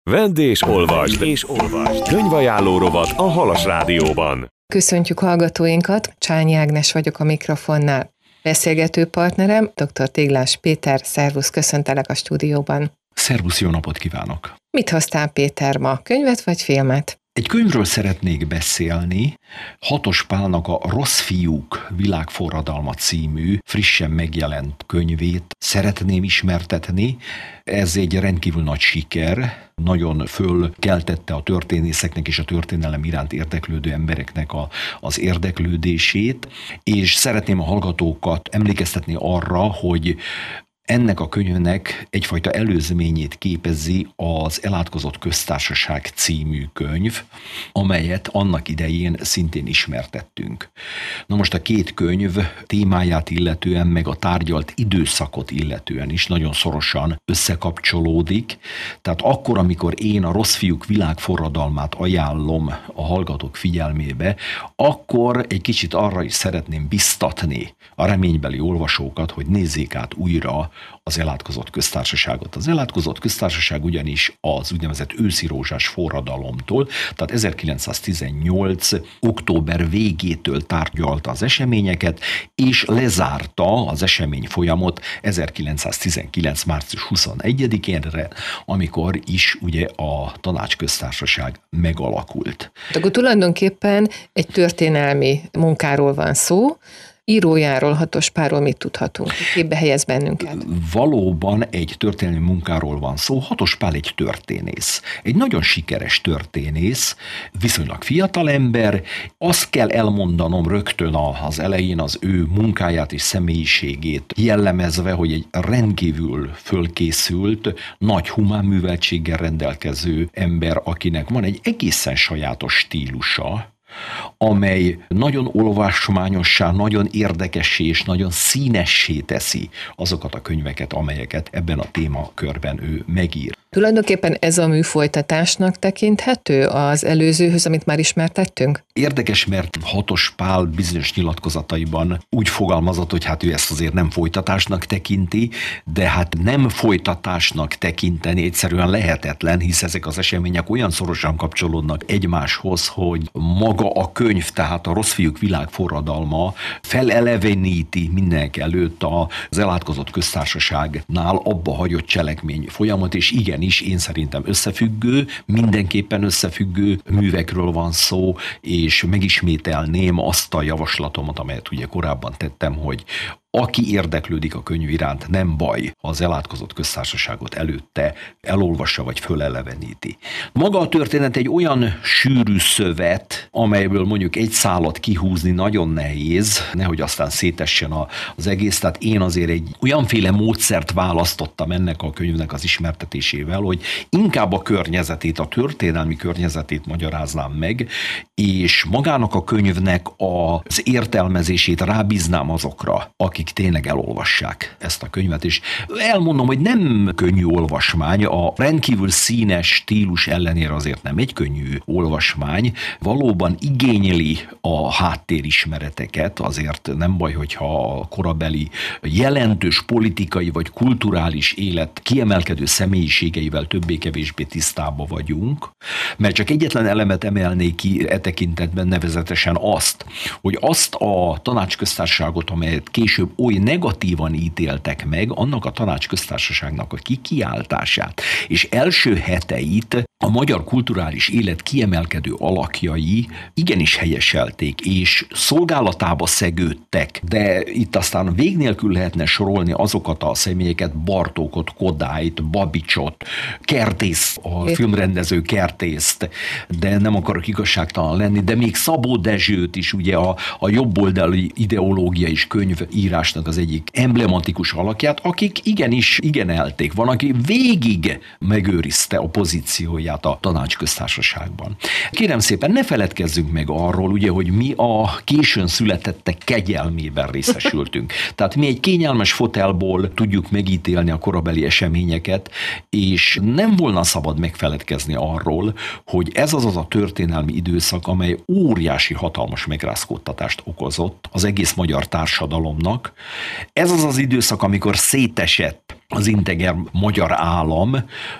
Vedd és olvasd! Könyvajánló rovat a Halas Rádióban. Köszöntjük hallgatóinkat, Csányi Ágnes vagyok a mikrofonnál. Beszélgető partnerem dr. Téglás Péter, szervusz, köszöntelek a stúdióban. Szervusz, jó napot kívánok! Mit hoztál Péter ma, könyvet vagy filmet? Egy könyvről szeretnék beszélni, Hatos Pálnak a Rossz fiúk világforradalma című frissen megjelent könyvét szeretném ismertetni. Ez egy rendkívül nagy siker, nagyon fölkeltette a történészeknek és a történelem iránt érdeklődő embereknek az érdeklődését, és szeretném a hallgatókat emlékeztetni arra, hogy ennek a könyvnek egyfajta előzményét képezi az Elátkozott Köztársaság című könyv, amelyet annak idején szintén ismertettünk. Na most a két könyv témáját illetően, meg a tárgyalt időszakot illetően is nagyon szorosan összekapcsolódik. Tehát akkor, amikor én a Rossz fiúk világforradalmát ajánlom a hallgatók figyelmébe, akkor egy kicsit arra is szeretném biztatni a reménybeli olvasókat, hogy nézzék át újra az Elátkozott Köztársaságot. Az Elátkozott Köztársaság ugyanis az úgynevezett őszi rózsás forradalomtól, tehát 1918. október végétől tárgyalta az eseményeket, és lezárta az esemény folyamot 1919. március 21-énre, amikor is ugye a Tanácsköztársaság megalakult. Akkor tulajdonképpen egy történelmi munkáról van szó, írójáról, Hatos Pálról mit tudhatunk? Képbe helyez bennünket? Valóban egy történelmi munkáról van szó. Hatos Pál egy történész. Egy nagyon sikeres történész, viszonylag fiatal ember. Azt kell elmondanom rögtön az elején az ő munkáját és személyiségét jellemezve, hogy egy rendkívül fölkészült, nagy humán műveltséggel rendelkező ember, akinek van egy egészen sajátos stílusa, amely nagyon olvasmányossá, nagyon érdekessé és nagyon színessé teszi azokat a könyveket, amelyeket ebben a témakörben ő megír. Tulajdonképpen ez a mű folytatásnak tekinthető az előzőhöz, amit már ismertettünk? Érdekes, mert Hatos Pál bizonyos nyilatkozataiban úgy fogalmazott, hogy hát ő ezt azért nem folytatásnak tekinti, de hát nem folytatásnak tekinteni egyszerűen lehetetlen, hisz ezek az események olyan szorosan kapcsolódnak egymáshoz, hogy maga a könyv, tehát a Rossz fiúk világforradalma feleleveníti mindenek előtt az Elátkozott Köztársaságnál abba hagyott cselekmény folyamat, és igenis én szerintem összefüggő, mindenképpen összefüggő művekről van szó, és megismételném azt a javaslatomat, amelyet ugye korábban tettem, hogy aki érdeklődik a könyv iránt, nem baj, ha az Elátkozott Köztársaságot előtte elolvassa vagy föleleveníti. Maga a történet egy olyan sűrű szövet, amelyből mondjuk egy szálat kihúzni nagyon nehéz, nehogy aztán szétessen az egész. Tehát én azért egy olyanféle módszert választottam ennek a könyvnek az ismertetésével, hogy inkább a környezetét, a történelmi környezetét magyaráznám meg, és magának a könyvnek az értelmezését rábíznám azokra, akik tényleg elolvassák ezt a könyvet, és elmondom, hogy nem könnyű olvasmány, a rendkívül színes stílus ellenére azért nem egy könnyű olvasmány, valóban igényli a háttérismereteket, azért nem baj, hogyha a korabeli jelentős politikai vagy kulturális élet kiemelkedő személyiségeivel többé-kevésbé tisztában vagyunk, mert csak egyetlen elemet emelnék ki e tekintetben, nevezetesen azt, hogy azt a Tanácsköztársaságot, amelyet később oly negatívan ítéltek meg, annak a Tanácsköztársaságnak a kikiáltását és első heteit a magyar kulturális élet kiemelkedő alakjai igenis helyeselték, és szolgálatába szegődtek, de itt aztán vég nélkül lehetne sorolni azokat a személyeket, Bartókot, Kodályt, Babicsot, Kertész, a filmrendező Kertészt, de nem akarok igazságtalan lenni, de még Szabó Dezsőt is, ugye a jobboldali ideológia és könyvírásnak az egyik emblematikus alakját, akik igenis igenelték. Van, aki végig megőrizte a pozícióját a Tanácsköztársaságban. Kérem szépen, ne feledkezzünk meg arról, ugye, hogy mi a későn születettek kegyelmében részesültünk. Tehát mi egy kényelmes fotelból tudjuk megítélni a korabeli eseményeket, és nem volna szabad megfeledkezni arról, hogy ez az a történelmi időszak, amely óriási hatalmas megrázkódtatást okozott az egész magyar társadalomnak. Ez az az időszak, amikor szétesett az integer magyar állam,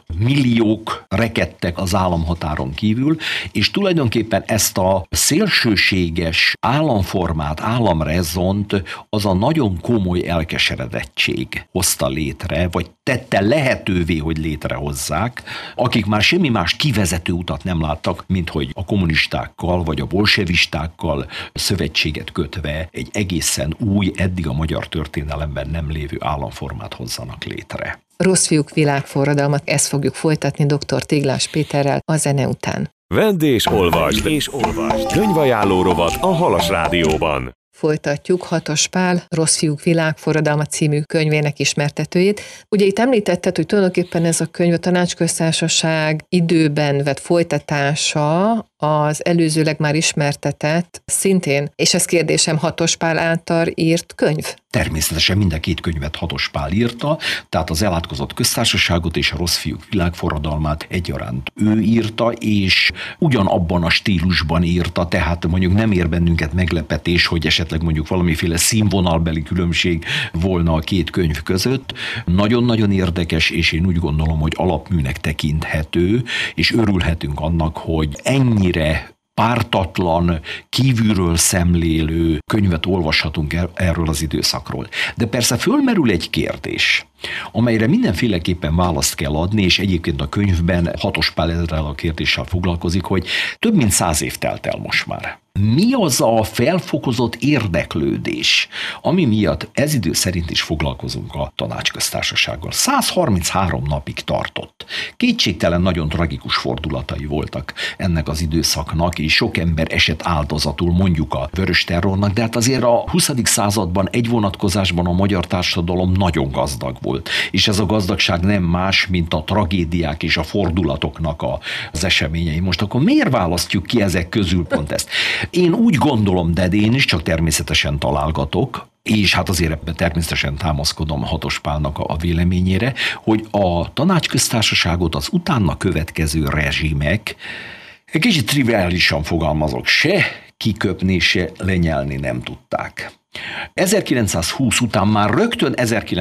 milliók rekedtek az államhatáron kívül, és tulajdonképpen ezt a szélsőséges államformát, államrezont az a nagyon komoly elkeseredettség hozta létre, vagy tette lehetővé, hogy létrehozzák, akik már semmi más kivezető utat nem láttak, mint hogy a kommunistákkal vagy a bolsevistákkal szövetséget kötve egy egészen új, eddig a magyar történelemben nem lévő államformát hozzanak létre. Rossz fiúk világforradalmat, ezt fogjuk folytatni dr. Téglás Péterrel a zene után. Vedd és olvasd! Könyvajánló rovat a Halas Rádióban. Folytatjuk Hatos Pál Rossz fiúk világforradalma című könyvének ismertetőjét. Ugye itt említetted, hogy tulajdonképpen ez a könyv a Tanácsköztársaság időben vett folytatása az előzőleg már ismertetett, szintén, és ez kérdésem, Hatos Pál által írt könyv? Természetesen mind a két könyvet Hatos Pál írta, tehát az Elátkozott köztársaságot és a Rossz fiúk világforradalmát egyaránt ő írta, és ugyanabban a stílusban írta, tehát mondjuk nem ér bennünket meglepetés, hogy esetleg mondjuk valamiféle színvonalbeli különbség volna a két könyv között. Nagyon-nagyon érdekes, és én úgy gondolom, hogy alapműnek tekinthető, és örülhetünk annak, hogy ennyire pártatlan, kívülről szemlélő könyvet olvashatunk erről az időszakról. De persze fölmerül egy kérdés, amelyre mindenféleképpen választ kell adni, és egyébként a könyvben Hatos Pál ezzel a kérdéssel foglalkozik, hogy több mint 100 év telt el most már. Mi az a felfokozott érdeklődés, ami miatt ez idő szerint is foglalkozunk a Tanácsköztársasággal? 133 napig tartott. Kétségtelen nagyon tragikus fordulatai voltak ennek az időszaknak, és sok ember esett áldozatul mondjuk a vörös terrornak, de hát azért a 20. században egy vonatkozásban a magyar társadalom nagyon gazdag volt. És ez a gazdagság nem más, mint a tragédiák és a fordulatoknak az eseményei. Most akkor miért választjuk ki ezek közül pont ezt? Én úgy gondolom, de én is csak természetesen találgatok, és hát azért ebben természetesen támaszkodom Hatos Pálnak a véleményére, hogy a Tanácsköztársaságot az utána következő rezsimek, egy kicsit triviálisan fogalmazok, se kiköpni, se lenyelni nem tudták. 1920 után már rögtön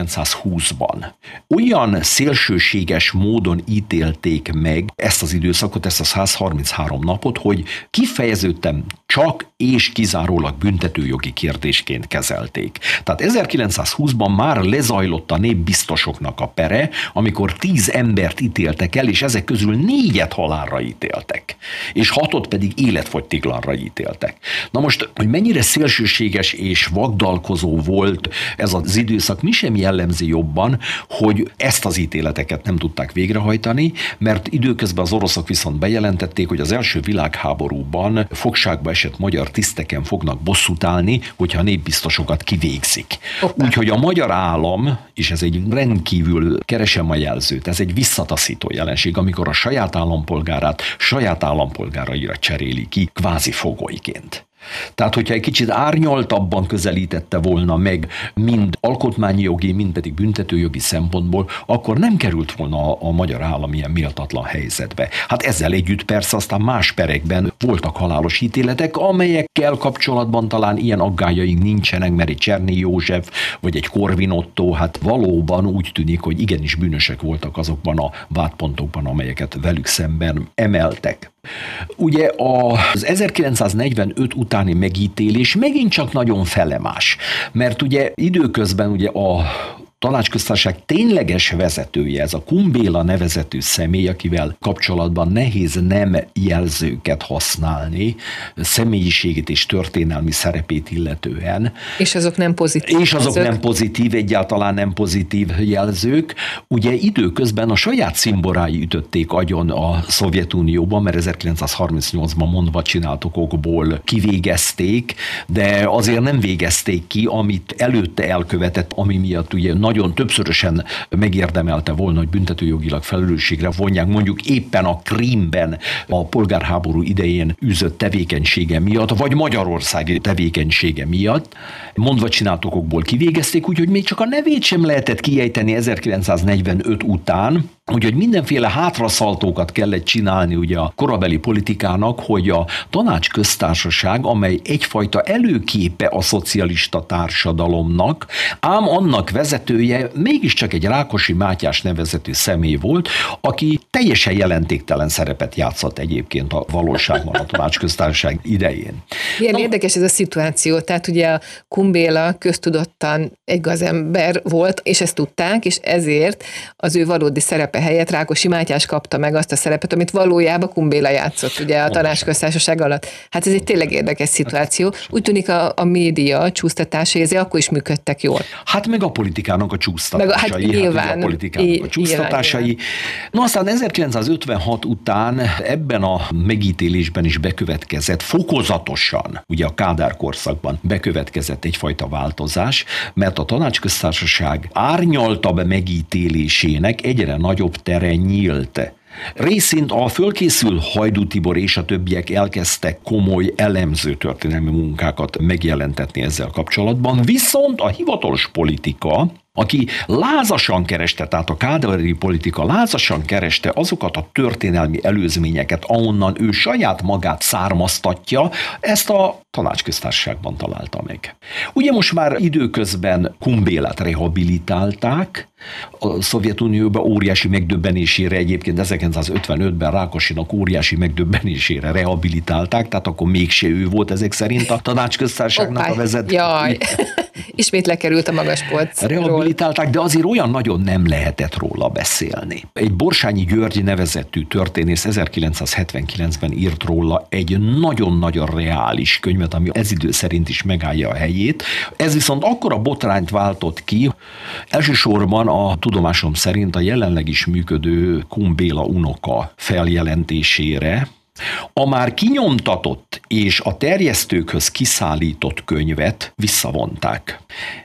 1920-ban olyan szélsőséges módon ítélték meg ezt az időszakot, ezt a 133 napot, hogy kifejeződten csak és kizárólag büntetőjogi kérdésként kezelték. Tehát 1920-ban már lezajlott a népbiztosoknak a pere, amikor 10 embert ítéltek el, és ezek közül 4-et halálra ítéltek, és 6-ot pedig életfogytiglanra ítéltek. Na most, hogy mennyire szélsőséges és vagdalkozó volt ez az időszak, mi sem jellemzi jobban, hogy ezt az ítéleteket nem tudták végrehajtani, mert időközben az oroszok viszont bejelentették, hogy az első világháborúban fogságba esett magyar tiszteken fognak bosszút állni, hogyha a népbiztosokat kivégzik. Úgyhogy a magyar állam, és ez egy rendkívül, keresem a jelzőt, ez egy visszataszító jelenség, amikor a saját állampolgárát saját állampolgáraira cseréli ki, kvázi fogolyként. Tehát, hogyha egy kicsit árnyaltabban közelítette volna meg mind alkotmányi jogi, mind pedig büntetőjogi szempontból, akkor nem került volna a magyar állam ilyen méltatlan helyzetbe. Hát ezzel együtt persze aztán más perekben voltak halálos ítéletek, amelyekkel kapcsolatban talán ilyen aggájaink nincsenek, mert egy Cserné József vagy egy Korvin Ottó, hát valóban úgy tűnik, hogy igenis bűnösek voltak azokban a vádpontokban, amelyeket velük szemben emeltek. Ugye az 1945 utáni megítélés megint csak nagyon felemás, mert ugye időközben ugye a Tanácsköztársaság tényleges vezetője, ez a Kun Béla nevezetű személy, akivel kapcsolatban nehéz nem jelzőket használni, személyiségét és történelmi szerepét illetően. És azok nem pozitív. És azok nem pozitív, egyáltalán nem pozitív jelzők. Ugye időközben a saját szimborái ütötték agyon a Szovjetunióban, mert 1938-ban mondva csináltokokból kivégezték, de azért nem végezték ki, amit előtte elkövetett, ami miatt ugye nagyon többszörösen megérdemelte volna, hogy büntetőjogilag felelősségre vonják, mondjuk éppen a Krímben a polgárháború idején űzött tevékenysége miatt, vagy magyarországi tevékenysége miatt. Mondva csináltokokból kivégezték, úgyhogy még csak a nevét sem lehetett kiejteni 1945 után, Úgyhogy mindenféle hátraszaltókat kellett csinálni ugye a korabeli politikának, hogy a tanácsköztársaság, amely egyfajta előképe a szocialista társadalomnak, ám annak vezetője mégiscsak egy Rákosi Mátyás nevezetű személy volt, aki teljesen jelentéktelen szerepet játszott egyébként a valóságban a tanácsköztársaság idején. Milyen érdekes ez a szituáció, tehát ugye a Kun Béla köztudottan egy gazember volt, és ezt tudták, és ezért az ő valódi szerepe helyett Rákosi Mátyás kapta meg azt a szerepet, amit valójában Kun Béla játszott ugye a tanácsköztársaság alatt. Hát ez egy tényleg érdekes szituáció. Úgy tűnik a média csúsztatásai ezért akkor is működtek jól. Hát meg a politikának a csúsztatásai. Nyilván, a politikának a csúsztatásai. Nyilván. No aztán 1956 után ebben a megítélésben is bekövetkezett fokozatosan, ugye a Kádár korszakban bekövetkezett egyfajta változás, mert a tanácsköztársaság árnyaltabb megítélésének egyre nagyobb tere nyílt. Részint a fölkészül Hajdú Tibor és a többiek elkezdtek komoly elemző történelmi munkákat megjelentetni ezzel kapcsolatban, viszont a hivatalos politika, aki lázasan kereste, tehát a kádári politika lázasan kereste azokat a történelmi előzményeket, ahonnan ő saját magát származtatja, ezt a tanácsköztársaságban találta meg. Ugye most már időközben Kun Bélát rehabilitálták, a Szovjetunióban óriási megdöbbenésére egyébként 1955-ben Rákosinak óriási megdöbbenésére rehabilitálták, tehát akkor mégse ő volt ezek szerint a tanácsköztársaságnak a vezető. Jaj, ismét lekerült a magas polcról. Rehabilitálták, de azért olyan nagyon nem lehetett róla beszélni. Egy Borsányi György nevezetű történész 1979-ben írt róla egy nagyon-nagyon reális könyvet, ami ez idő szerint is megállja a helyét. Ez viszont akkora botrányt váltott ki, elsősorban a tudomásom szerint a jelenleg is működő Kun Béla unoka feljelentésére, a már kinyomtatott és a terjesztőkhöz kiszállított könyvet visszavonták.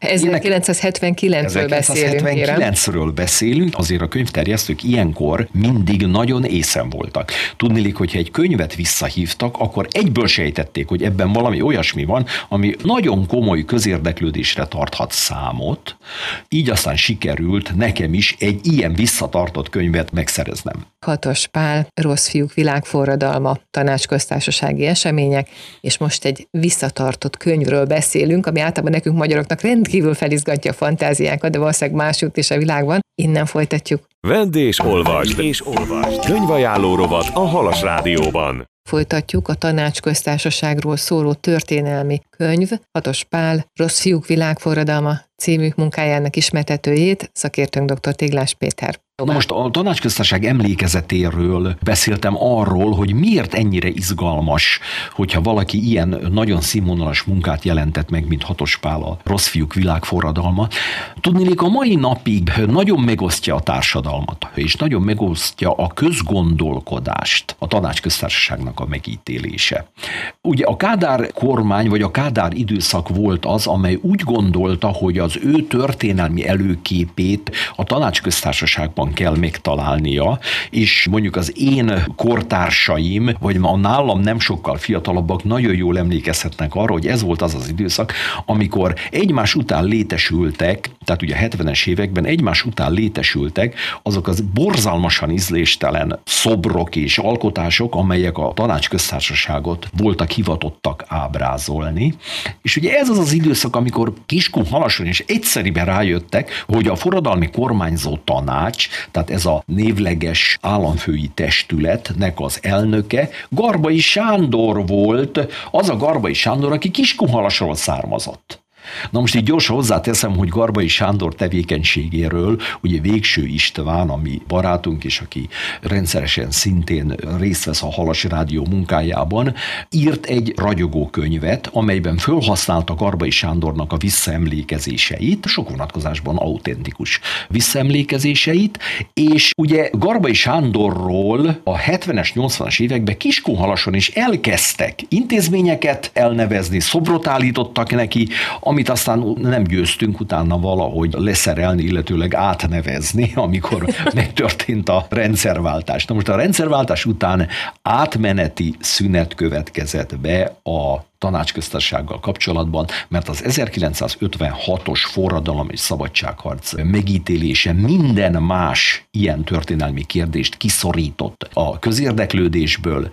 1979-ről beszélünk. 1979-ről beszélünk, azért a könyvterjesztők ilyenkor mindig nagyon észen voltak. Tudniillik, hogyha egy könyvet visszahívtak, akkor egyből sejtették, hogy ebben valami olyasmi van, ami nagyon komoly közérdeklődésre tarthat számot, így aztán sikerült nekem is egy ilyen visszatartott könyvet megszereznem. Katos Pál, Rossz fiúk világforradalma, tanácsköztársasági események, és most egy visszatartott könyvről beszélünk, ami általában nekünk magyaroknak rendkívül felizgatja a fantáziánkat, de valószínűleg másút is a világban. Innen folytatjuk. Vedd és olvasd. Könyvajánló rovat a Halas Rádióban. Folytatjuk a tanácsköztársaságról szóló történelmi könyv, Katos Pál, Rossz fiúk világforradalma című munkájának ismertetőjét, szakértőnk dr. Téglás Péter. Na most a tanácsköztársaság emlékezetéről beszéltem arról, hogy miért ennyire izgalmas, hogyha valaki ilyen nagyon színvonalas munkát jelentett meg, mint Katos Pál, a Rossz fiúk világforradalma. Tudniillik, a mai napig nagyon megosztja a társadalmat, és nagyon megosztja a közgondolkodást a tanácsköztársaságnak a megítélése. Ugye a Kádár kormány, vagy a Kádár időszak volt az, amely úgy gondolta, hogy az ő történelmi előképét a tanácsköztársaságban kell megtalálnia, és mondjuk az én kortársaim, vagy a nálam nem sokkal fiatalabbak nagyon jól emlékezhetnek arra, hogy ez volt az az időszak, amikor egymás után létesültek, tehát ugye a 70-es években egymás után létesültek azok az borzalmasan ízléstelen szobrok és alkotások, amelyek a tanácsköztársaságot voltak hivatottak ábrázolni. És ugye ez az az időszak, amikor Kiskun Halason és egyszeriben rájöttek, hogy a forradalmi kormányzó tanács, tehát ez a névleges államfői testületnek az elnöke Garbai Sándor volt, az a Garbai Sándor, aki Kiskunhalasról származott. Na most így gyorsan hozzáteszem, hogy Garbai Sándor tevékenységéről ugye Végső István, ami barátunk, és aki rendszeresen szintén részt vesz a Halas Rádió munkájában, írt egy ragyogó könyvet, amelyben fölhasználta Garbai Sándornak a visszaemlékezéseit, sok vonatkozásban autentikus visszaemlékezéseit, és ugye Garbai Sándorról a 70-es, 80-as években Kiskunhalason is elkezdtek intézményeket elnevezni, szobrot állítottak neki, amit aztán nem győztünk utána valahogy leszerelni, illetőleg átnevezni, amikor megtörtént a rendszerváltás. Na most a rendszerváltás után átmeneti szünet következett be a tanácsköztársasággal kapcsolatban, mert az 1956-os forradalom és szabadságharc megítélése minden más ilyen történelmi kérdést kiszorított a közérdeklődésből.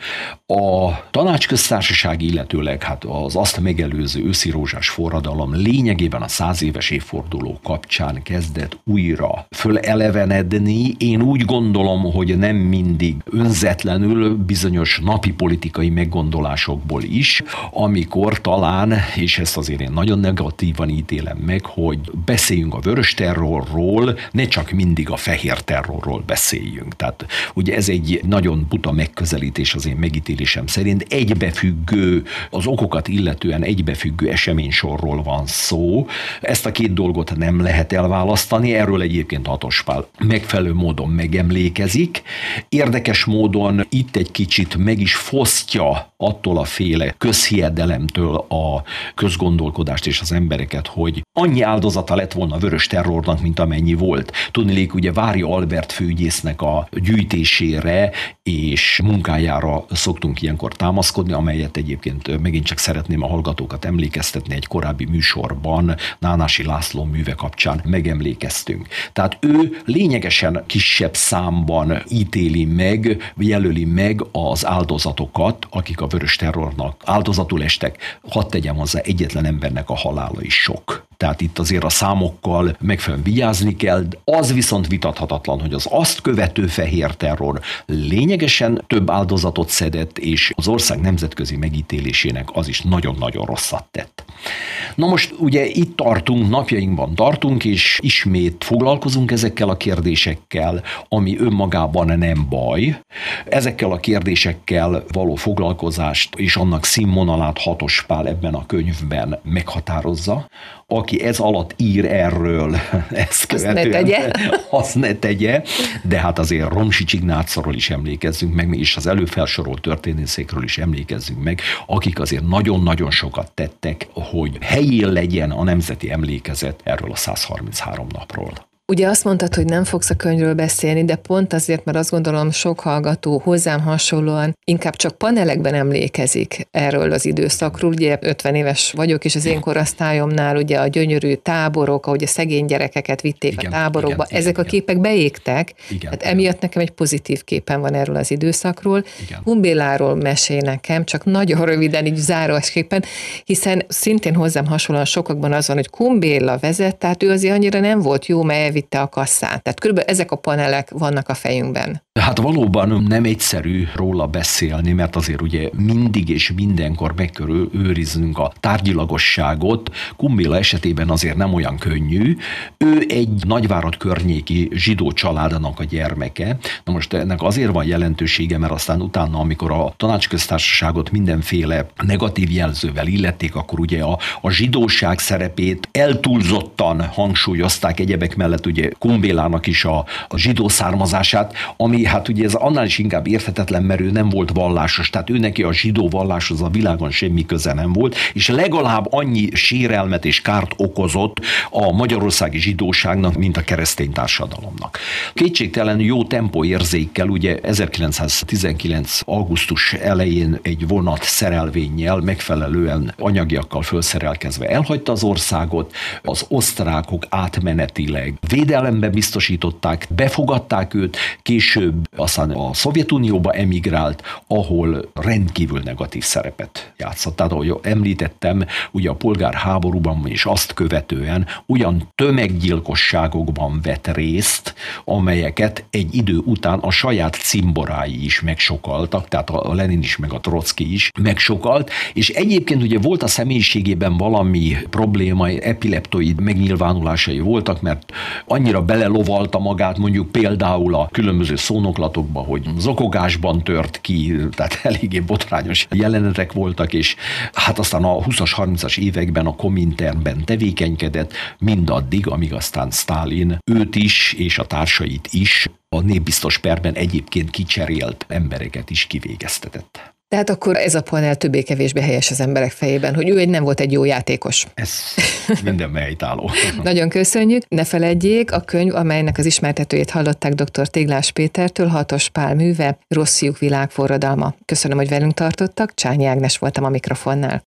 A tanácsköztársaság, illetőleg hát az azt megelőző őszirózsás forradalom lényegében a 100 éves évforduló kapcsán kezdett újra fölelevenedni. Én úgy gondolom, hogy nem mindig önzetlenül, bizonyos napi politikai meggondolásokból is, amikor talán, és ezt azért én nagyon negatívan ítélem meg, hogy beszéljünk a vörös terrorról, ne csak mindig a fehér terrorról beszéljünk. Tehát ugye ez egy nagyon buta megközelítés az én megítélésem szerint. Egybefüggő, az okokat illetően egybefüggő eseménysorról van szó. Ezt a két dolgot nem lehet elválasztani, erről egyébként Hatos Pál megfelelő módon megemlékezik. Érdekes módon itt egy kicsit meg is fosztja attól a féle közhiedelemtől a közgondolkodást és az embereket, hogy annyi áldozata lett volna a vörös terrornak, mint amennyi volt. Tudniillik, ugye Vári Albert főügyésznek a gyűjtésére és munkájára szoktunk ilyenkor támaszkodni, amelyet egyébként megint csak szeretném a hallgatókat emlékeztetni, egy korábbi műsorban Nánási László műve kapcsán megemlékeztünk. Tehát ő lényegesen kisebb számban ítéli meg, jelöli meg az áldozatokat, akik a vörös terrornak áldozatul estek. Hadd tegyem hozzá, egyetlen embernek a halála is sok. Tehát itt azért a számokkal megfelelően vigyázni kell. Az viszont vitathatatlan, hogy az azt követő fehér terror lényegesen több áldozatot szedett, és az ország nemzetközi megítélésének az is nagyon-nagyon rosszat tett. Na most ugye itt tartunk, napjainkban tartunk, és ismét foglalkozunk ezekkel a kérdésekkel, ami önmagában nem baj. Ezekkel a kérdésekkel való foglalkozást és annak színvonalát Hatos Pál ebben a könyvben meghatározza. Aki ez alatt ír erről, ezt követően, azt ne tegye, de hát azért Romsics Ignácról is emlékezzünk meg, és az előfelsorolt történészekről is emlékezzünk meg, akik azért nagyon-nagyon sokat tettek, hogy helyén legyen a nemzeti emlékezet erről a 133 napról. Ugye azt mondtad, hogy nem fogsz a könyvről beszélni, de pont azért, mert azt gondolom sok hallgató hozzám hasonlóan inkább csak panelekben emlékezik erről az időszakról. Ugye 50 éves vagyok, és az én korosztályomnál ugye a gyönyörű táborok, ahogy a szegény gyerekeket vitték a táborokba, ezek a képek beégtek, tehát emiatt nekem egy pozitív képen van erről az időszakról. Kumbéláról mesél nekem, csak nagyon röviden, így zárósképpen, hiszen szintén hozzám hasonlóan sokakban az van, hogy Kumbéla vezet, tehát ő azért annyira nem volt jó, mert vitte a kasszát. Tehát körülbelül ezek a panelek vannak a fejünkben. Hát valóban nem egyszerű róla beszélni, mert azért ugye mindig és mindenkor meg kell őriznünk a tárgyilagosságot. Kumbéla esetében azért nem olyan könnyű. Ő egy Nagyvárad környéki zsidó családnak a gyermeke. Na most ennek azért van jelentősége, mert aztán utána, amikor a tanácsköztársaságot mindenféle negatív jelzővel illették, akkor ugye a zsidóság szerepét eltúlzottan hangsúlyozták, egyebek mellett ugye Kumbélának is a zsidó származását, ami hát ugye ez annál is inkább érthetetlen, mert ő nem volt vallásos, tehát ő neki a zsidó valláshoz a világon semmi köze nem volt, és legalább annyi sérelmet és kárt okozott a magyarországi zsidóságnak, mint a keresztény társadalomnak. Kétségtelen jó tempóérzékkel, ugye 1919. augusztus elején egy vonat szerelvénnyel, megfelelően anyagiakkal felszerelkezve elhagyta az országot, az osztrákok átmenetileg védelembe biztosították, befogadták őt, később aztán a Szovjetunióba emigrált, ahol rendkívül negatív szerepet játszott. Tehát, ahogy említettem, ugye a polgárháborúban és azt követően olyan tömeggyilkosságokban vett részt, amelyeket egy idő után a saját cimborái is megsokaltak, tehát a Lenin is, meg a Trocki is megsokalt, és egyébként ugye volt a személyiségében valami probléma, epileptoid megnyilvánulásai voltak, mert annyira belelovalta magát mondjuk például a különböző szónoklatokba, hogy zokogásban tört ki, tehát eléggé botrányos jelenetek voltak, és hát aztán a 20-as, 30-as években a Kominternben tevékenykedett, mindaddig, amíg aztán Sztálin őt is, és a társait is a népbiztos perben egyébként kicserélt embereket is kivégeztetett. Tehát akkor ez a panel többé-kevésbé helyes az emberek fejében, hogy ő nem volt egy jó játékos. Ez minden helytálló. Nagyon köszönjük. Ne feledjék, a könyv, amelynek az ismertetőjét hallották dr. Téglás Pétertől, Hatos Pál műve, Rossz fiúk világforradalma. Köszönöm, hogy velünk tartottak, Csányi Ágnes voltam a mikrofonnál.